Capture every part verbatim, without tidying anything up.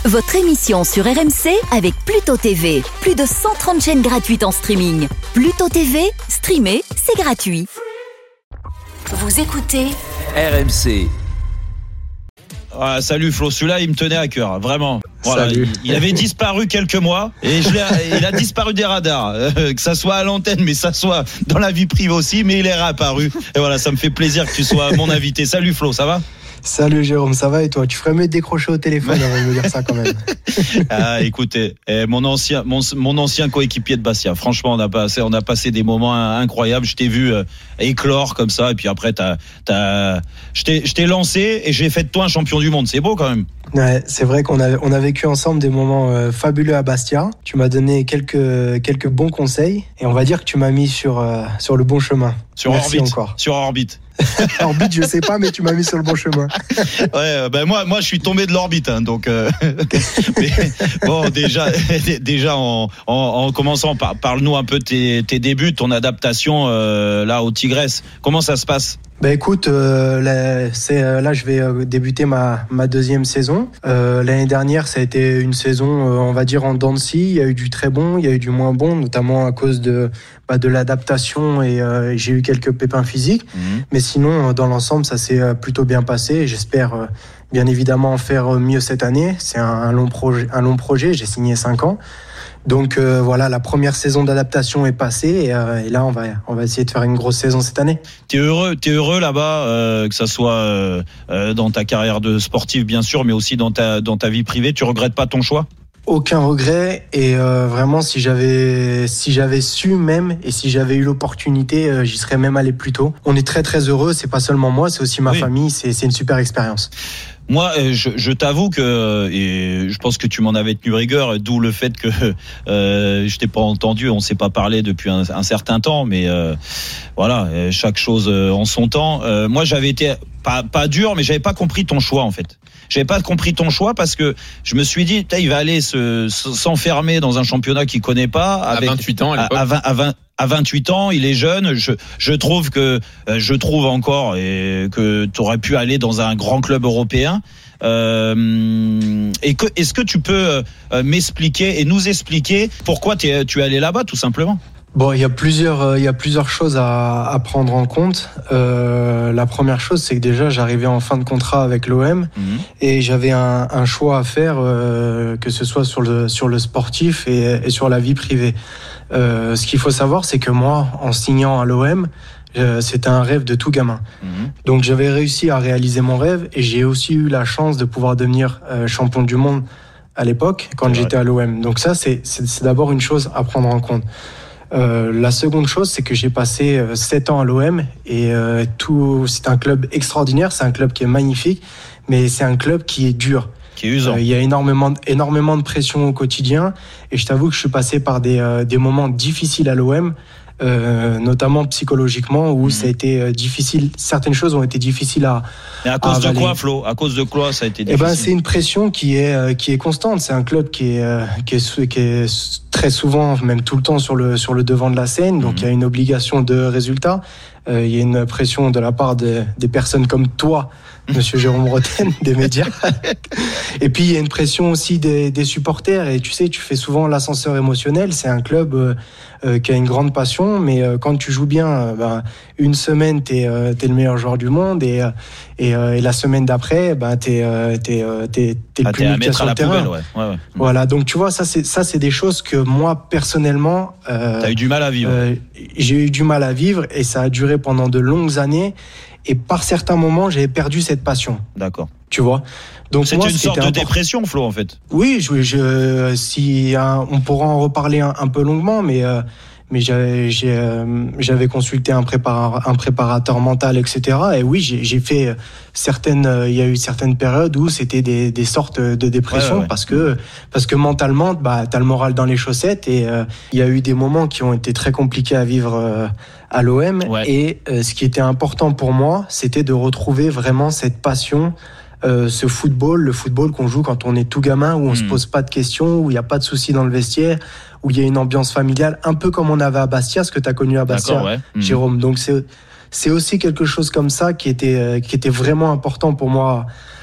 Votre émission sur R M C avec Pluto T V. Plus de cent trente chaînes gratuites en streaming. Pluto T V, streamer, c'est gratuit. Vous écoutez R M C. Ah, salut Flo, celui-là il me tenait à cœur, vraiment. Voilà, il, il avait disparu quelques mois et je l'ai, il a disparu des radars, euh, que ça soit à l'antenne, mais ça soit dans la vie privée aussi, mais il est réapparu. Et voilà, ça me fait plaisir que tu sois mon invité. Salut Flo, ça va ? Salut Jérôme, ça va et toi ? Tu ferais mieux de décrocher au téléphone avant de me dire ça quand même. Ah, écoutez, eh, mon ancien, mon, mon ancien coéquipier de Bastia. Franchement, on a passé, on a passé des moments incroyables. Je t'ai vu euh, éclore comme ça, et puis après, t'as, t'as, je t'ai, je t'ai lancé et j'ai fait de toi un champion du monde. C'est beau quand même. Ouais, c'est vrai qu'on a, on a vécu ensemble des moments euh, fabuleux à Bastia. Tu m'as donné quelques, quelques bons conseils et on va dire que tu m'as mis sur, euh, sur le bon chemin. Sur Merci orbite. encore. Sur orbite. Orbite, je sais pas, mais tu m'as mis sur le bon chemin. Ouais, ben moi, moi, je suis tombé de l'orbite, hein, donc. Euh, mais, bon, déjà, déjà, en, en, en commençant par, parle-nous un peu tes, tes débuts, ton adaptation euh, là au Tigres. Comment ça se passe ? Bah écoute, euh, là, c'est, euh, là je vais euh, débuter ma, ma deuxième saison. Euh, l'année dernière, ça a été une saison, euh, on va dire en dents de scie. Il y a eu du très bon, il y a eu du moins bon, notamment à cause de, bah, de l'adaptation et euh, j'ai eu quelques pépins physiques. Mmh. Mais sinon, euh, dans l'ensemble, ça s'est euh, plutôt bien passé. Et j'espère euh, bien évidemment en faire mieux cette année. C'est un, un long projet, un long projet. J'ai signé cinq ans. Donc euh, voilà, la première saison d'adaptation est passée et, euh, et là on va on va essayer de faire une grosse saison cette année. T'es heureux, t'es heureux là-bas, euh, que ça soit euh, dans ta carrière de sportif bien sûr, mais aussi dans ta dans ta vie privée. Tu regrettes pas ton choix ? Aucun regret et euh, vraiment si j'avais si j'avais su même et si j'avais eu l'opportunité, euh, j'y serais même allé plus tôt. On est très très heureux. C'est pas seulement moi, c'est aussi ma oui. famille. C'est c'est une super expérience. Moi, je, je t'avoue que, et je pense que tu m'en avais tenu rigueur, d'où le fait que euh, je t'ai pas entendu, on s'est pas parlé depuis un, un certain temps, mais euh, voilà, chaque chose en son temps. Euh, moi, j'avais été pas pas dur, mais j'avais pas compris ton choix en fait. J'avais pas compris ton choix parce que je me suis dit, il va aller se, s'enfermer dans un championnat qu'il connaît pas. Avec, à vingt-huit ans, à l'époque. À, à, vingt, à, vingt, à vingt-huit ans, il est jeune. Je, je trouve que, je trouve encore et que tu aurais pu aller dans un grand club européen. Euh, et que, est-ce que tu peux euh, m'expliquer et nous expliquer pourquoi t'es, tu es allé là-bas, tout simplement? Bon, il y a plusieurs, euh, il y a plusieurs choses à, à prendre en compte. Euh, la première chose, c'est que déjà, j'arrivais en fin de contrat avec l'O M mmh. et j'avais un, un choix à faire, euh, que ce soit sur le sur le sportif et, et sur la vie privée. Euh, ce qu'il faut savoir, c'est que moi, en signant à l'O M, euh, c'était un rêve de tout gamin. Mmh. Donc, j'avais réussi à réaliser mon rêve et j'ai aussi eu la chance de pouvoir devenir euh, champion du monde à l'époque quand c'est j'étais vrai. à l'O M. Donc ça, c'est, c'est, c'est d'abord une chose à prendre en compte. Euh, la seconde chose, c'est que j'ai passé euh, sept ans à l'O M et euh, tout, c'est un club extraordinaire, c'est un club qui est magnifique, mais c'est un club qui est dur. Qui est usant. Il euh, y a énormément, énormément de pression au quotidien et je t'avoue que je suis passé par des, euh, des moments difficiles à l'O M, euh, notamment psychologiquement où mmh. ça a été euh, difficile. Certaines choses ont été difficiles à. Mais à cause à de quoi, Flo ? À cause de quoi ça a été difficile ? Eh ben, c'est une pression qui est euh, qui est constante. C'est un club qui est euh, qui est qui est très souvent, même tout le temps sur le sur le devant de la scène. Donc, il mmh. y a une obligation de résultat. Euh, il y a une pression de la part de, des personnes comme toi, Monsieur Jérôme Roten, des médias. Et puis il y a une pression aussi des, des supporters. Et tu sais, tu fais souvent l'ascenseur émotionnel. C'est un club euh, euh, qui a une grande passion, mais euh, quand tu joues bien, euh, ben, une semaine t'es euh, t'es le meilleur joueur du monde et euh, et, euh, et la semaine d'après, ben t'es euh, t'es euh, t'es t'es le ah, plus nul qu'il y a sur le terrain. Poubelle, ouais. Ouais, ouais. Voilà. Donc tu vois, ça c'est ça c'est des choses que moi personnellement, euh, t'as eu du mal à vivre. Euh, j'ai eu du mal à vivre et ça a duré pendant de longues années. Et par certains moments, j'avais perdu cette passion. D'accord. Tu vois. Donc c'était moi, une sorte de import... dépression, Flo, en fait. Oui, je, je, si hein, on pourra en reparler un, un peu longuement, mais euh, mais j'avais j'ai, euh, j'avais consulté un préparateur, un préparateur mental, et cetera. Et oui, j'ai, j'ai fait certaines. Euh, il y a eu certaines périodes où c'était des, des sortes de dépression ouais, ouais. parce que parce que mentalement, bah, t'as le moral dans les chaussettes et euh, il y a eu des moments qui ont été très compliqués à vivre. Euh, à l'O M ouais. et euh, ce qui était important pour moi, c'était de retrouver vraiment cette passion, euh, ce football, le football qu'on joue quand on est tout gamin, où on mmh. se pose pas de questions, où il y a pas de soucis dans le vestiaire, où il y a une ambiance familiale, un peu comme on avait à Bastia, ce que tu as connu à Bastia, ouais. mmh. Jérôme. Donc c'est c'est aussi quelque chose comme ça qui était euh, qui était vraiment important pour moi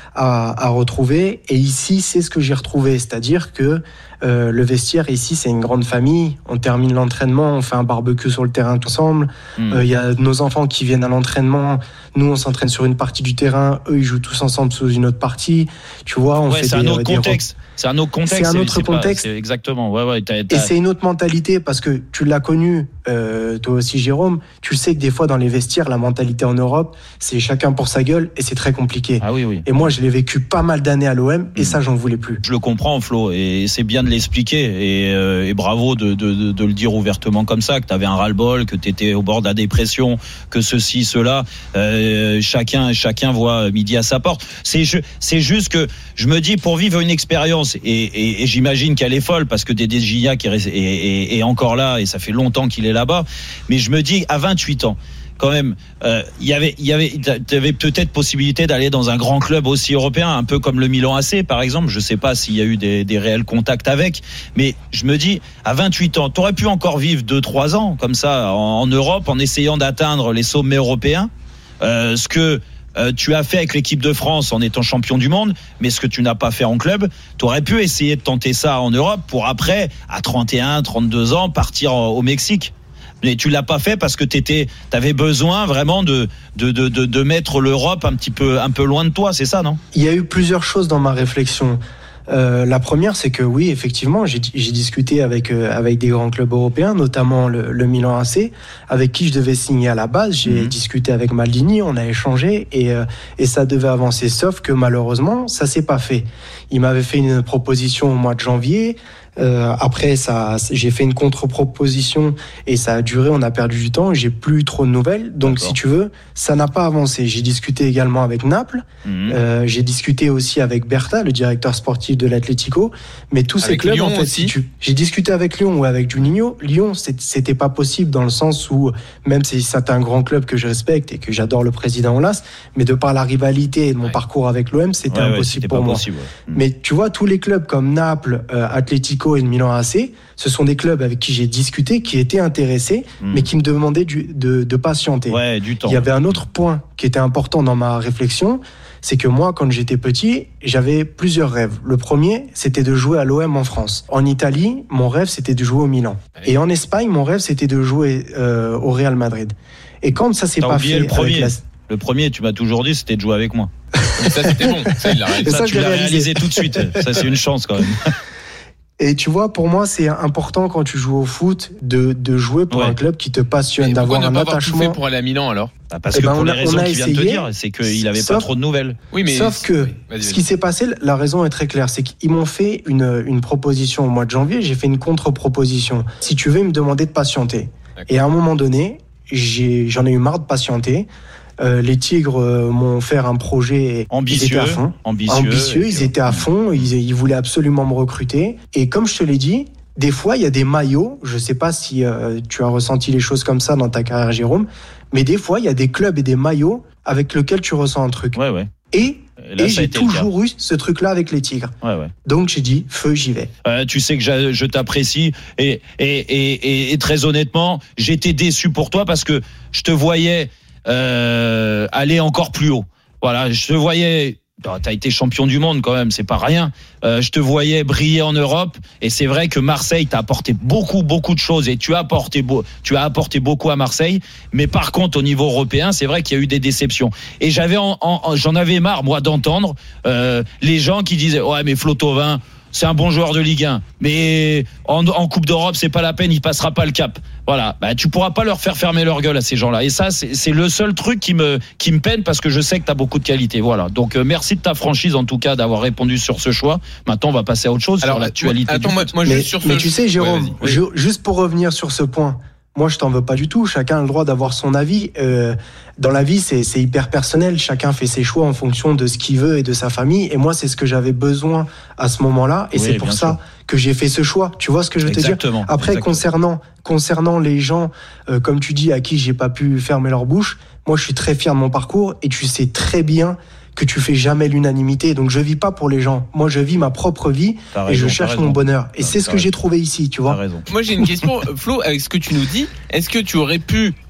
à, à retrouver. Et ici, c'est ce que j'ai retrouvé. C'est-à-dire que euh, le vestiaire, ici, c'est une grande famille. On termine l'entraînement, on fait un barbecue sur le terrain tout ensemble. Il mmh. euh, y a nos enfants qui viennent à l'entraînement. Nous, on s'entraîne sur une partie du terrain. Eux, ils jouent tous ensemble sur une autre partie. Tu vois, on ouais, fait c'est des, un autre des contexte. Des... C'est un autre contexte. C'est un autre c'est contexte. Pas, c'est exactement. Ouais, ouais, t'as, t'as... Et c'est une autre mentalité parce que tu l'as connu, euh, toi aussi, Jérôme. Tu sais que des fois, dans les vestiaires, la mentalité en Europe, c'est chacun pour sa gueule et c'est très compliqué. Ah oui, oui. Et moi, je l'ai vécu pas mal d'années à l'O M et mmh. ça, j'en voulais plus. Je le comprends, Flo, et c'est bien de l'expliquer. Et, euh, et bravo de, de, de, de le dire ouvertement comme ça, que tu avais un ras-le-bol, que tu étais au bord de la dépression, que ceci, cela. Euh, chacun, chacun voit midi à sa porte. C'est, c'est juste que je me dis, pour vivre une expérience, et, et, et j'imagine qu'elle est folle, parce que Dédé Gignac est, est, est, est encore là, et ça fait longtemps qu'il est là-bas, mais je me dis, à vingt-huit ans, quand même, euh, y avait, y avait, t'avais peut-être possibilité d'aller dans un grand club aussi européen, un peu comme le Milan A C, par exemple. Je sais pas s'il y a eu des, des réels contacts avec, mais je me dis, à vingt-huit ans, t'aurais pu encore vivre deux, trois ans, comme ça, en, en Europe, en essayant d'atteindre les sommets européens, euh, ce que, Euh, tu as fait avec l'équipe de France en étant champion du monde, mais ce que tu n'as pas fait en club, tu aurais pu essayer de tenter ça en Europe pour après, à trente et un, trente-deux ans, partir au Mexique. Mais tu l'as pas fait parce que t'étais, t'avais besoin vraiment de, de, de, de, de mettre l'Europe un petit peu, un peu loin de toi, c'est ça, non? Il y a eu plusieurs choses dans ma réflexion. Euh, la première, c'est que oui, effectivement, j'ai, j'ai discuté avec euh, avec des grands clubs européens, notamment le, le Milan A C, avec qui je devais signer à la base. J'ai mmh. discuté avec Maldini, on a échangé et euh, et ça devait avancer. Sauf que malheureusement, ça s'est pas fait. Il m'avait fait une proposition au mois de janvier. Euh, après, ça, j'ai fait une contre-proposition et ça a duré. On a perdu du temps. J'ai plus eu trop de nouvelles. Donc, D'accord. si tu veux, ça n'a pas avancé. J'ai discuté également avec Naples. Mmh. Euh, j'ai discuté aussi avec Berta, le directeur sportif de l'Atlético. Mais tous avec ces clubs, Lyon en fait, aussi. si tu, j'ai discuté avec Lyon ou avec Juninho. Lyon, c'était pas possible dans le sens où, même si c'est un grand club que je respecte et que j'adore le président Aulas, mais de par la rivalité et de mon ouais. parcours avec l'O M, c'était ouais, impossible ouais, pour moi. Possible, ouais. Mais tu vois, tous les clubs comme Naples, euh, Atlético et le Milan A C, ce sont des clubs avec qui j'ai discuté, qui étaient intéressés, mmh. mais qui me demandaient du, de, de patienter. Ouais, du temps. Il y avait un autre point qui était important dans ma réflexion, c'est que moi, quand j'étais petit, j'avais plusieurs rêves. Le premier, c'était de jouer à l'O M en France. En Italie, mon rêve, c'était de jouer au Milan. Allez. Et en Espagne, mon rêve, c'était de jouer euh, au Real Madrid. Et quand ça s'est T'as pas fait... Le premier. La... le premier, tu m'as toujours dit, c'était de jouer avec moi. Et ça, c'était bon. Ça, il l'a réalisé. Ça, ça, tu l'as réalisé. réalisé tout de suite. Ça, c'est une chance quand même. Et tu vois, pour moi, c'est important quand tu joues au foot de, de jouer pour ouais. un club qui te passionne, d'avoir un attachement. Pourquoi ne pas avoir tout fait pour aller à Milan alors? Bah parce eh que ben pour les a, raisons qu'il vient de te dire, c'est qu'il n'avait pas trop de nouvelles. Oui, mais sauf que oui, vas-y, vas-y. Ce qui s'est passé, la raison est très claire, c'est qu'ils m'ont fait une, une proposition au mois de janvier, j'ai fait une contre-proposition. Si tu veux, ils me demandaient de patienter. D'accord. Et à un moment donné, j'ai, j'en ai eu marre de patienter. Euh, les Tigres euh, m'ont fait un projet ambitieux, ils étaient à fond, ambitieux, ambitieux ils étaient à fond, ils, ils voulaient absolument me recruter. Et comme je te l'ai dit, des fois il y a des maillots, je sais pas si euh, tu as ressenti les choses comme ça dans ta carrière, Jérôme, mais des fois il y a des clubs et des maillots avec lesquels tu ressens un truc. Ouais, ouais. Et Et, là, et j'ai toujours eu ce truc-là avec les Tigres. Ouais, ouais. Donc j'ai dit, feu, j'y vais. Euh, tu sais que je, je t'apprécie et, et, et, et, et très honnêtement, j'étais déçu pour toi parce que je te voyais euh, aller encore plus haut. Voilà, je te voyais. T'as été champion du monde quand même, c'est pas rien. Euh, je te voyais briller en Europe et c'est vrai que Marseille t'a apporté beaucoup, beaucoup de choses et tu as apporté, beau, tu as apporté beaucoup à Marseille. Mais par contre, au niveau européen, c'est vrai qu'il y a eu des déceptions. Et j'avais, en, en, j'en avais marre moi d'entendre euh, les gens qui disaient ouais mais Flo Thauvin, c'est un bon joueur de Ligue un, mais en, en Coupe d'Europe, c'est pas la peine, il passera pas le cap. Voilà, bah, tu pourras pas leur faire fermer leur gueule à ces gens-là. Et ça, c'est, c'est le seul truc qui me, qui me peine parce que je sais que tu as beaucoup de qualité. Voilà. Donc, euh, merci de ta franchise, en tout cas, d'avoir répondu sur ce choix. Maintenant, on va passer à autre chose. Alors, sur l'actualité. Attends, du moi, moi, mais, sur mais ce... tu sais, Jérôme, ouais, oui. je, juste pour revenir sur ce point, moi, je t'en veux pas du tout. Chacun a le droit d'avoir son avis. Euh, dans la vie, c'est, c'est hyper personnel. Chacun fait ses choix en fonction de ce qu'il veut et de sa famille. Et moi, c'est ce que j'avais besoin à ce moment-là. Et oui, c'est pour ça sûr. que j'ai fait ce choix. Tu vois ce que je veux exactement, te dire? Après, exactement. concernant concernant les gens, euh, comme tu dis, à qui j'ai pas pu fermer leur bouche, moi, je suis très fier de mon parcours. Et tu sais très bien que tu fais jamais l'unanimité. Donc je vis pas pour les gens. Moi je vis ma propre vie raison, et je cherche mon bonheur. Et non, c'est ce que raison. j'ai trouvé ici, tu vois. Moi j'ai une question, Flo, avec ce que tu nous dis, est-ce que tu aurais pu,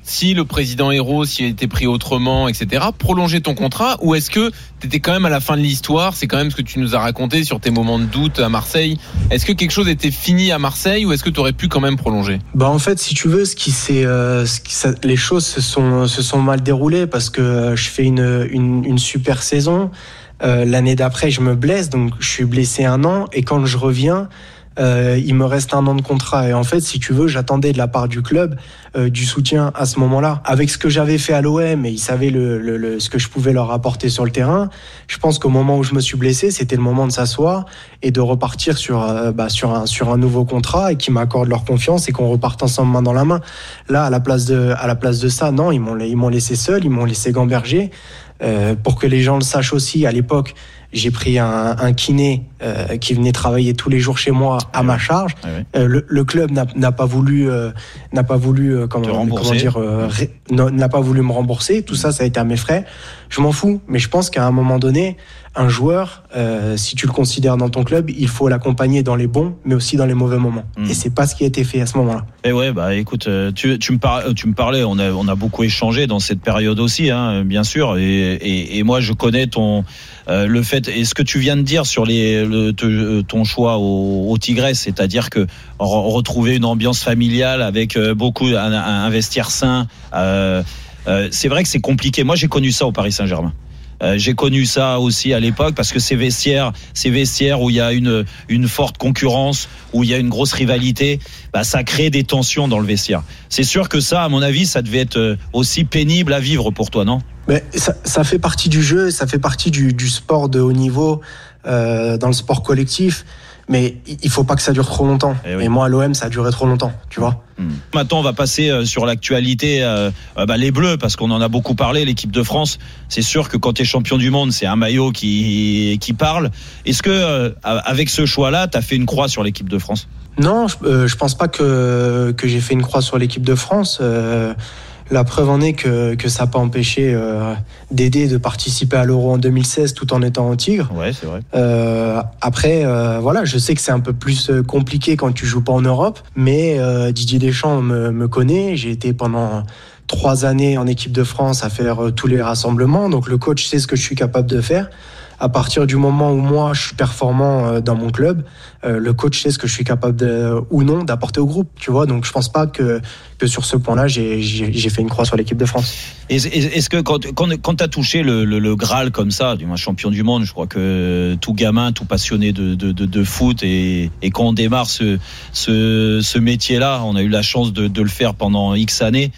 si le président Hérault, s'il était pris autrement, et cetera, prolonger ton contrat, ou est-ce que t'étais quand même à la fin de l'histoire? C'est quand même ce que tu nous as raconté sur tes moments de doute à Marseille. Est-ce que quelque chose était fini à Marseille, ou est-ce que tu aurais pu quand même prolonger? Bah en fait, si tu veux, ce qui c'est, euh, ce qui, ça, les choses se sont se sont mal déroulées parce que euh, je fais une une, une super saison. Euh, l'année d'après, je me blesse, donc je suis blessé un an, et quand je reviens, euh, il me reste un an de contrat. Et en fait, si tu veux, j'attendais de la part du club euh, du soutien à ce moment-là. Avec ce que j'avais fait à l'O M, et ils savaient le, le, le, ce que je pouvais leur apporter sur le terrain, je pense qu'au moment où je me suis blessé, c'était le moment de s'asseoir et de repartir sur, euh, bah, sur, un, sur un nouveau contrat, et qu'ils m'accordent leur confiance et qu'on reparte ensemble main dans la main. Là, à la place de, à la place de ça, non, ils m'ont, ils m'ont laissé seul, ils m'ont laissé gamberger. Euh, pour que les gens le sachent aussi, à l'époque, j'ai pris un, un kiné euh, qui venait travailler tous les jours chez moi à ma charge. Euh, le, le club n'a, n'a pas voulu, euh, n'a pas voulu, euh, comment, comment dire, euh, ré, n'a pas voulu me rembourser. Tout ça, ça a été à mes frais. Je m'en fous, mais je pense qu'à un moment donné, un joueur, euh, si tu le considères dans ton club, il faut l'accompagner dans les bons, mais aussi dans les mauvais moments. Mmh. Et c'est pas ce qui a été fait à ce moment-là. Et ouais, bah écoute, tu, tu me par, tu me parlais, on a, on a beaucoup échangé dans cette période aussi, hein, bien sûr. Et, et, et moi, je connais ton, euh, le fait, et ce que tu viens de dire sur les, le, te, ton choix au, au Tigres, c'est-à-dire que retrouver une ambiance familiale avec beaucoup un, un vestiaire sain. Euh, euh, c'est vrai que c'est compliqué. Moi, j'ai connu ça au Paris Saint-Germain. Euh, j'ai connu ça aussi à l'époque, parce que ces vestiaires, ces vestiaires où il y a une une forte concurrence, où il y a une grosse rivalité, bah ça crée des tensions dans le vestiaire. C'est sûr que ça, à mon avis, ça devait être aussi pénible à vivre pour toi, non? Mais ça, ça fait partie du jeu, ça fait partie du, du sport de haut niveau, euh, dans le sport collectif. Mais il faut pas que ça dure trop longtemps. Et, oui. Et moi, à l'O M, ça a duré trop longtemps, tu vois. Mmh. Maintenant, on va passer sur l'actualité. Euh, bah, les Bleus, parce qu'on en a beaucoup parlé, l'équipe de France. C'est sûr que quand tu es champion du monde, c'est un maillot qui, qui parle. Est-ce que, euh, avec ce choix-là, tu as fait une croix sur l'équipe de France? Non, je, euh, je pense pas que, que j'ai fait une croix sur l'équipe de France. Euh, La preuve en est que, que ça n'a pas empêché euh, d'aider de participer à l'Euro en deux mille seize tout en étant au Tigre. Ouais, c'est vrai. Euh, après, euh, voilà, je sais que c'est un peu plus compliqué quand tu joues pas en Europe, mais euh, Didier Deschamps me, me connaît. J'ai été pendant trois années en équipe de France à faire euh, tous les rassemblements, donc le coach sait ce que je suis capable de faire. À partir du moment où moi je suis performant dans mon club, euh, le coach sait ce que je suis capable de, ou non d'apporter au groupe, tu vois. Donc je pense pas que que sur ce point-là j'ai j'ai, j'ai fait une croix sur l'équipe de France. Est-ce que quand quand, quand t'as touché le, le, le Graal comme ça, du moins champion du monde, je crois que tout gamin, tout passionné de de de, de foot, et et quand on démarre ce ce ce métier-là, on a eu la chance de de le faire pendant X années.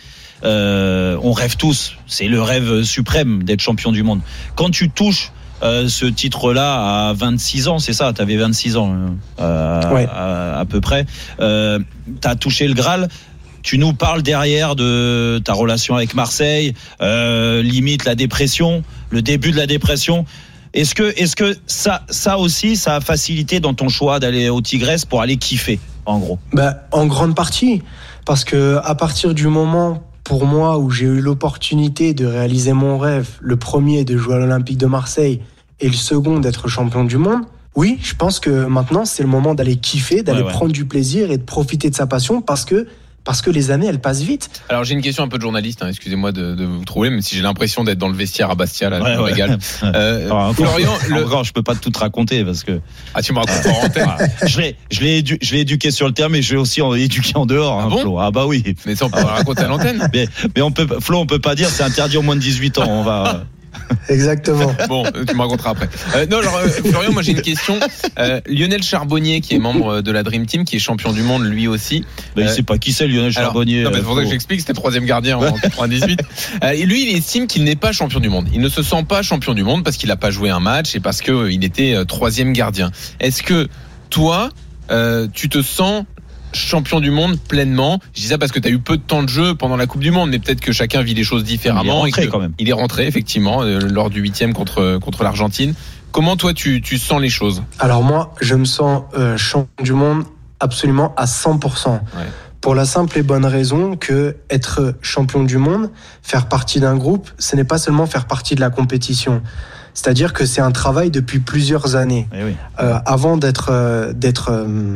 Euh, on rêve tous, c'est le rêve suprême d'être champion du monde. Quand tu touches Euh, ce titre-là à vingt-six ans, c'est ça, t'avais vingt-six ans euh, ouais. à, à, à peu près. Euh, t'as touché le Graal. Tu nous parles derrière de ta relation avec Marseille, euh, limite la dépression, le début de la dépression. Est-ce que, est-ce que ça, ça aussi, ça a facilité dans ton choix d'aller au Tigres pour aller kiffer, en gros? Bah, en grande partie, parce que à partir du moment pour moi où j'ai eu l'opportunité de réaliser mon rêve, le premier de jouer à l'Olympique de Marseille et le second d'être champion du monde, oui, je pense que maintenant c'est le moment d'aller kiffer, d'aller ouais, ouais. prendre du plaisir et de profiter de sa passion, parce que parce que les années elles passent vite. Alors j'ai une question un peu de journaliste, hein, excusez-moi de, de vous trouver, même si j'ai l'impression d'être dans le vestiaire à Bastia, là, ouais, je me ouais. régale. Euh, Alors, Florian, le... encore, je peux pas tout te raconter parce que. Ah, tu me racontes en antenne. je l'ai, je l'ai, édu... je l'ai éduqué sur le terrain, mais je l'ai aussi éduqué en dehors. Ah hein, bon Flo. Ah bah oui. Mais ça on peut raconter à l'antenne. Mais, mais on peut, Flo, on peut pas dire, c'est interdit aux moins de dix-huit ans. On va. Exactement. Bon, tu me raconteras après. Euh, non, alors, euh, Florian, moi j'ai une question. Euh, Lionel Charbonnier, qui est membre de la Dream Team, qui est champion du monde lui aussi. Bah, il euh, sait pas qui c'est Lionel Charbonnier. Alors, non, mais c'est pour ça que j'explique, c'était troisième gardien en quatre-vingt-dix-huit. Euh, et lui, il estime qu'il n'est pas champion du monde. Il ne se sent pas champion du monde parce qu'il n'a pas joué un match et parce qu'il était euh, troisième gardien. Est-ce que toi, euh, tu te sens champion du monde pleinement? Je dis ça parce que tu as eu peu de temps de jeu pendant la Coupe du Monde, mais peut-être que chacun vit les choses différemment. Il est rentré et que, quand même. Il est rentré effectivement euh, lors du huitième contre contre l'Argentine. Comment toi tu tu sens les choses? Alors moi, je me sens euh, champion du monde absolument à cent pour cent. Ouais. Pour la simple et bonne raison que être champion du monde, faire partie d'un groupe, ce n'est pas seulement faire partie de la compétition. C'est-à-dire que c'est un travail depuis plusieurs années. Eh oui. Euh, avant d'être euh, d'être euh,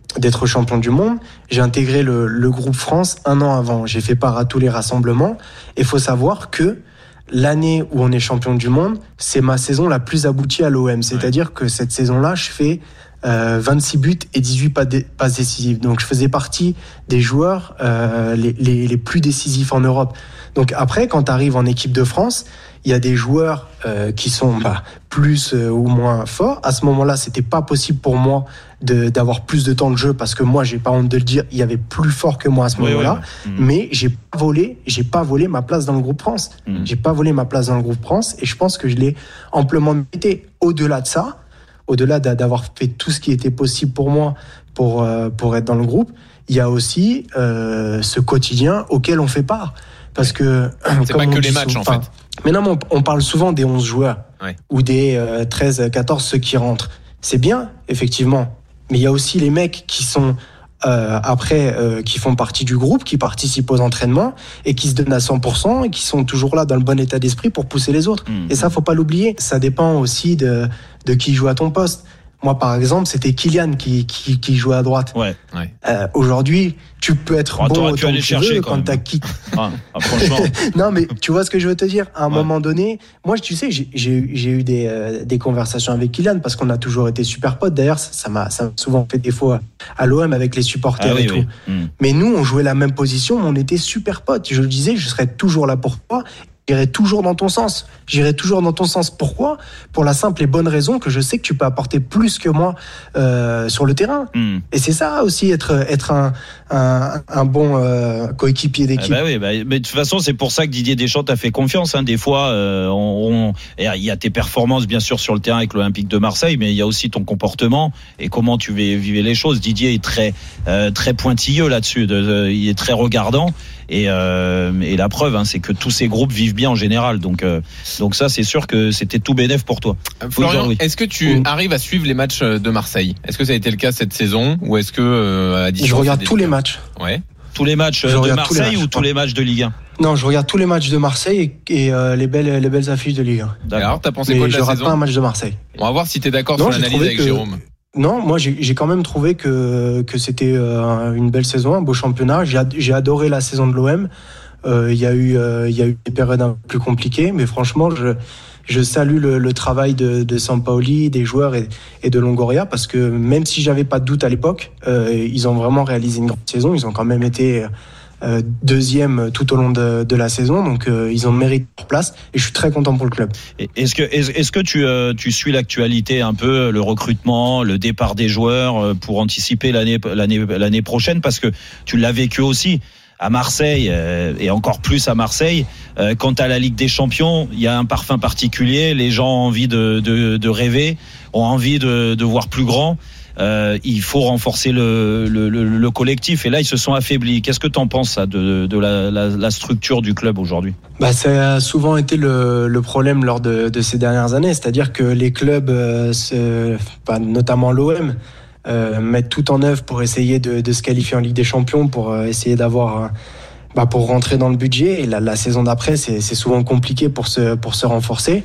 d'être champion du monde, j'ai intégré le, le groupe France un an avant. J'ai fait part à tous les rassemblements. Et il faut savoir que l'année où on est champion du monde, c'est ma saison la plus aboutie à l'O M. C'est-à-dire que cette saison-là, je fais euh, vingt-six buts et dix-huit passes décisives. Donc je faisais partie des joueurs euh, les, les, les plus décisifs en Europe. Donc après, quand tu arrives en équipe de France, il y a des joueurs euh, qui sont bah, plus euh, ou moins forts. À ce moment-là, c'était pas possible pour moi de, d'avoir plus de temps de jeu parce que moi, j'ai pas honte de le dire, il y avait plus fort que moi à ce oui, moment-là. Oui, oui. Mais j'ai pas volé, j'ai pas volé ma place dans le groupe France. Mmh. J'ai pas volé ma place dans le groupe France et je pense que je l'ai amplement mérité. Au-delà de ça, au-delà d'avoir fait tout ce qui était possible pour moi pour euh, pour être dans le groupe, il y a aussi euh, ce quotidien auquel on fait part. Parce que c'est pas que les matchs souvent, en fait. Mais non, mais on, on parle souvent des onze joueurs ouais. ou des euh, treize, quatorze ceux qui rentrent. C'est bien, effectivement. Mais il y a aussi les mecs qui sont euh, après euh, qui font partie du groupe, qui participent aux entraînements et qui se donnent à cent pour cent et qui sont toujours là dans le bon état d'esprit pour pousser les autres. Mmh. Et ça, faut pas l'oublier. Ça dépend aussi de de qui joue à ton poste. Moi, par exemple, c'était Kylian qui, qui, qui jouait à droite. Ouais, ouais. Euh, aujourd'hui, tu peux être oh, bon autant que tu veux quand, quand t'as qui. Ah, ah, franchement. Non, mais tu vois ce que je veux te dire. À un ouais. moment donné, moi, tu sais, j'ai, j'ai, j'ai eu des, euh, des conversations avec Kylian parce qu'on a toujours été super potes. D'ailleurs, ça, ça, m'a, ça m'a souvent fait défaut à, à l'O M avec les supporters ah, et oui, tout. Oui. Mmh. Mais nous, on jouait la même position, mais on était super potes. Je le disais, je serais toujours là pour toi. J'irai toujours dans ton sens. J'irai toujours dans ton sens. Pourquoi ? Pour la simple et bonne raison que je sais que tu peux apporter plus que moi euh, sur le terrain. Mm. Et c'est ça aussi, être, être un, un, un bon euh, coéquipier d'équipe. Ah bah oui, bah, mais de toute façon, c'est pour ça que Didier Deschamps t'a fait confiance. Hein. Des fois, euh, on, on, il y a tes performances, bien sûr, sur le terrain avec l'Olympique de Marseille, mais il y a aussi ton comportement et comment tu vivais les choses. Didier est très, euh, très pointilleux là-dessus. De, de, il est très regardant. Et, euh, et la preuve, hein, c'est que tous ces groupes vivent bien en général. Donc, euh, donc ça, c'est sûr que c'était tout bénef pour toi. Florian, est-ce que tu mmh. arrives à suivre les matchs de Marseille ? Est-ce que ça a été le cas cette saison ou est-ce que euh, à Je regarde tous les matchs. Ouais. Tous les matchs je de Marseille tous matchs, ou tous les matchs de Ligue un ? Non, je regarde tous les matchs de Marseille et, et euh, les belles les belles affiches de Ligue un. D'accord. Alors, t'as pensé Mais quoi de la je saison ? rate pas un match de Marseille. On va voir si t'es d'accord non, sur l'analyse avec que... Jérôme. Non, moi j'ai, j'ai quand même trouvé que que c'était euh, une belle saison, un beau championnat. J'ai, j'ai adoré la saison de l'O M. Il euh, y a eu il euh, y a eu des périodes un peu plus compliquées, mais franchement je je salue le, le travail de, de Sampaoli, des joueurs et, et de Longoria parce que même si j'avais pas de doute à l'époque, euh, ils ont vraiment réalisé une grande saison. Ils ont quand même été euh, deuxième tout au long de, de la saison, donc euh, ils ont mérité leur place et je suis très content pour le club. Est-ce que est-ce, est-ce que tu euh, tu suis l'actualité un peu, le recrutement, le départ des joueurs pour anticiper l'année l'année l'année prochaine parce que tu l'as vécu aussi. À Marseille euh, et encore plus à Marseille, euh, quant à la Ligue des Champions, il y a un parfum particulier. Les gens ont envie de, de, de rêver, ont envie de, de voir plus grand. Euh, il faut renforcer le, le, le, le collectif. Et là, ils se sont affaiblis. Qu'est-ce que tu en penses ça, de, de la, la, la structure du club aujourd'hui ? Bah, ça a souvent été le, le problème lors de, de ces dernières années. C'est-à-dire que les clubs, euh, se, bah, notamment l'O M, Euh, mettre tout en œuvre pour essayer de, de se qualifier en Ligue des Champions, pour euh, essayer d'avoir, euh, bah, pour rentrer dans le budget. Et la, la saison d'après, c'est, c'est souvent compliqué pour se, pour se renforcer.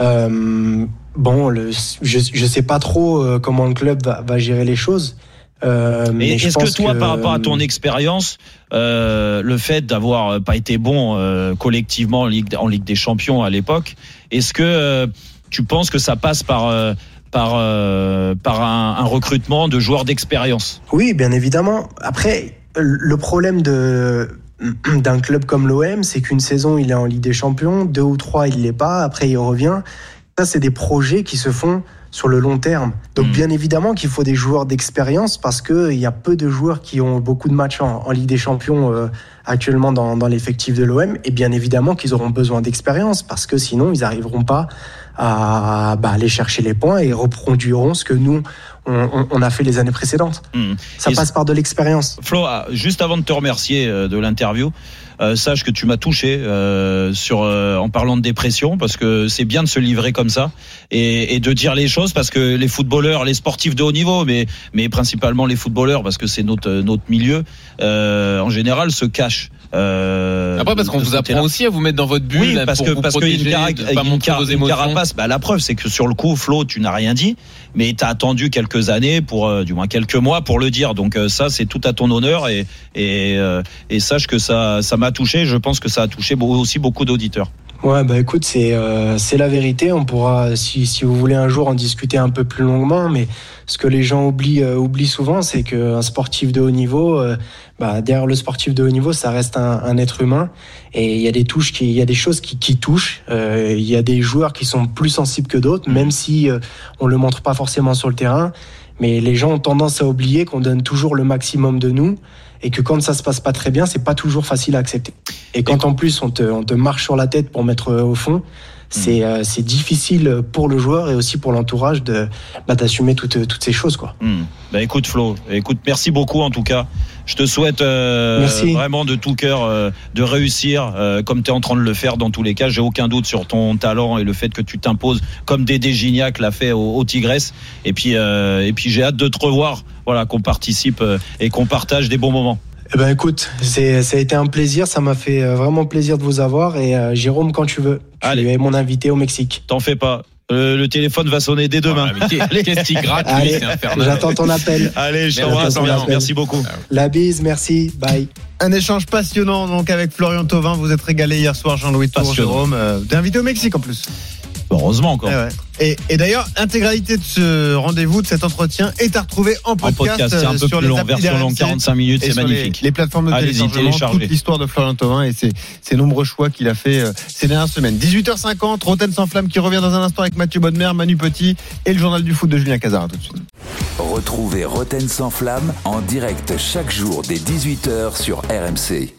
Euh, bon, le, je, je sais pas trop euh, comment le club va, va gérer les choses. Euh, mais est-ce que toi, que, par rapport à ton expérience, euh, le fait d'avoir pas été bon euh, collectivement en Ligue, en Ligue des Champions à l'époque, est-ce que euh, tu penses que ça passe par euh, par euh, par un, un recrutement de joueurs d'expérience ? Oui, bien évidemment. Après, le problème de d'un club comme l'O M, c'est qu'une saison il est en Ligue des Champions, deux ou trois il l'est pas, après il revient. Ça, c'est des projets qui se font sur le long terme. Donc mmh. bien évidemment qu'il faut des joueurs d'expérience parce que il y a peu de joueurs qui ont beaucoup de matchs en, en Ligue des Champions euh, actuellement dans, dans l'effectif de l'O M, et bien évidemment qu'ils auront besoin d'expérience parce que sinon ils n'arriveront pas à bah, aller chercher les points et reproduiront ce que nous on, on a fait les années précédentes. Mmh. Ça et passe par de l'expérience. Flo, juste avant de te remercier de l'interview, Euh, sache que tu m'as touché euh, sur euh, en parlant de dépression, parce que c'est bien de se livrer comme ça et, et de dire les choses, parce que les footballeurs, les sportifs de haut niveau, mais mais principalement les footballeurs, parce que c'est notre notre milieu, euh, en général se cachent. Euh, Après, parce qu'on vous apprend aussi à vous mettre dans votre bulle, oui, parce pour que vous parce protéger, que une, cara- pas une, car- une carapace. Bah, la preuve, c'est que sur le coup, Flo, tu n'as rien dit, mais t'as attendu quelques quelques années, pour euh, du moins quelques mois pour le dire. Donc euh, ça, c'est tout à ton honneur et et, euh, et sache que ça ça m'a touché. Je pense que ça a touché aussi beaucoup d'auditeurs. Ouais, bah écoute, c'est euh, c'est la vérité. On pourra, si si vous voulez un jour en discuter un peu plus longuement, mais ce que les gens oublient euh, oublient souvent, c'est qu'un sportif de haut niveau, euh, bah derrière le sportif de haut niveau, ça reste un, un être humain, et il y a des touches, qui, il y a des choses qui qui touchent. Euh, il y a des joueurs qui sont plus sensibles que d'autres, même si euh, on le montre pas forcément sur le terrain. Mais les gens ont tendance à oublier qu'on donne toujours le maximum de nous, et que quand ça se passe pas très bien, c'est pas toujours facile à accepter. Et quand en plus on te, on te marche sur la tête pour mettre au fond, c'est, euh, c'est difficile pour le joueur et aussi pour l'entourage de, bah, d'assumer toutes, toutes ces choses, quoi. Mmh. Bah écoute Flo, écoute, merci beaucoup en tout cas. Je te souhaite euh, vraiment de tout cœur euh, de réussir euh, comme tu es en train de le faire dans tous les cas. J'ai aucun doute sur ton talent et le fait que tu t'imposes comme Dédé Gignac l'a fait au, au Tigres. Et puis, euh, et puis j'ai hâte de te revoir, voilà, qu'on participe euh, et qu'on partage des bons moments. Eh ben écoute, c'est, ça a été un plaisir, ça m'a fait vraiment plaisir de vous avoir, et euh, Jérôme, quand tu veux, tu Allez. es mon invité au Mexique. T'en fais pas. Euh, le téléphone va sonner dès demain. Oh, qu'est-ce qui gratte, lui, c'est infernal. J'attends ton appel. Allez, je t'embrasse. Merci beaucoup. La bise, merci. Bye. Un échange passionnant donc avec Florian Thauvin. Vous êtes régalé hier soir, Jean-Louis Tour, Jérôme. Euh, t'es invité au Mexique en plus. Heureusement encore. Et, ouais. et, et d'ailleurs, intégralité de ce rendez-vous, de cet entretien, est à retrouver en podcast. En podcast, c'est un peu sur plus long, version longue, quarante-cinq minutes, c'est magnifique. Les, les plateformes de Allez-y, téléchargement, toute l'histoire de Florian Thauvin et ses, ses nombreux choix qu'il a fait euh, ces dernières semaines. dix-huit heures cinquante, Roten sans flamme qui revient dans un instant avec Mathieu Bodmer, Manu Petit et le journal du foot de Julien Cazard. Tout de suite. Retrouvez Roten sans flamme en direct chaque jour dès dix-huit heures sur R M C.